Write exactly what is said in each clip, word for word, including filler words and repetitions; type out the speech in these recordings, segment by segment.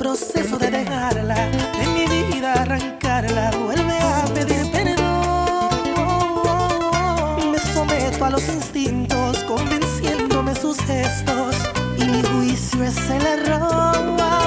proceso de dejarla, de mi vida arrancarla, vuelve a pedir perdón. Me someto a los instintos, convenciéndome sus gestos, y mi juicio es el error.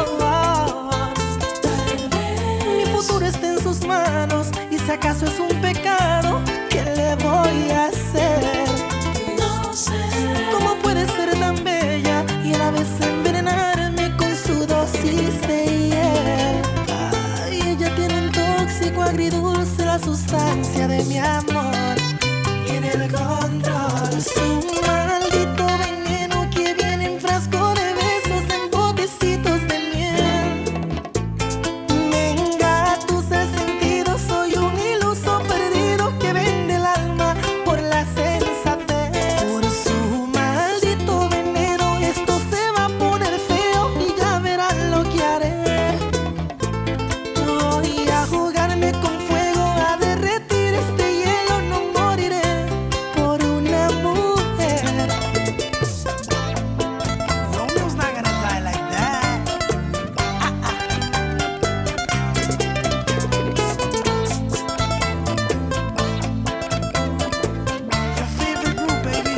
Mi futuro está en sus manos, y si acaso es un pecado, ¿qué le voy a hacer? No sé ¿Cómo puede ser tan bella y a la vez envenenarme con su dosis de hiel? Ay, ella tiene un tóxico agridulce, la sustancia de mi amor, y en el control su maldito veneno que viene en frasco de besos, en botecitos de miel. Me engatusa el sentido, soy un iluso perdido que vende el alma por la sensatez. Por su maldito veneno esto se va a poner feo y ya verán lo que haré. Voy a jugarme con fuego, a derretir este hielo, no moriré por una mujer. Romeo's not gonna die like that. Your favorite group, baby.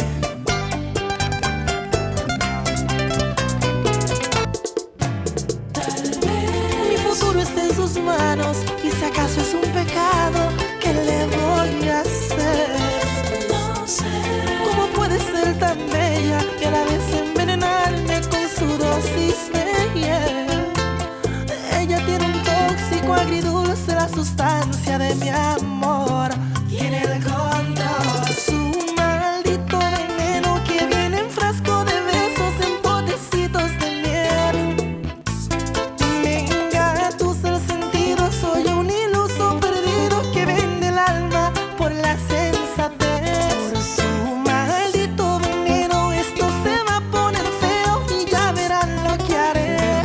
Mi futuro está en sus manos, y si acaso es un pecado, ¿qué le voy a hacer? No sé ¿Cómo puede ser tan bella y a la vez envenenarme con su dosis de hiel? Ella tiene un tóxico agridulce, la sustancia de mi amor, y en el control su maldito veneno que viene en frasco de besos, en botecitos de miel. Me engatusa el sentido, soy un iluso perdido que vende el alma por la sensatez. Por su maldito veneno esto se va a poner feo y ya verán lo que haré.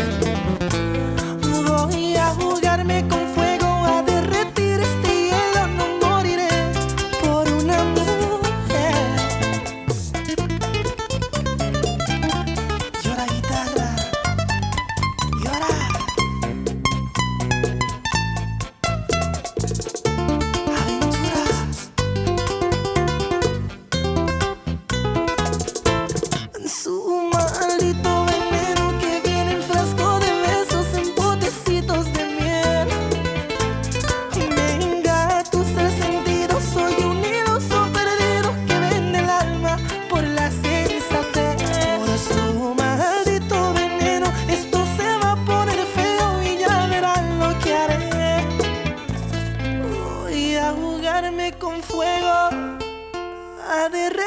Voy a jugarme con fuego, a derretir este hielo, no moriré por una mujer. Llora guitarra, llora. Aventura. Su maldito veneno que viene en frasco de besos, en botecitos de miel. Me engatusa el sentido, soy un iluso perdido que vende el alma por la sensatez. Por su maldito veneno esto se va a poner feo y ya verán lo que haré. Voy a jugarme con fuego, a derretir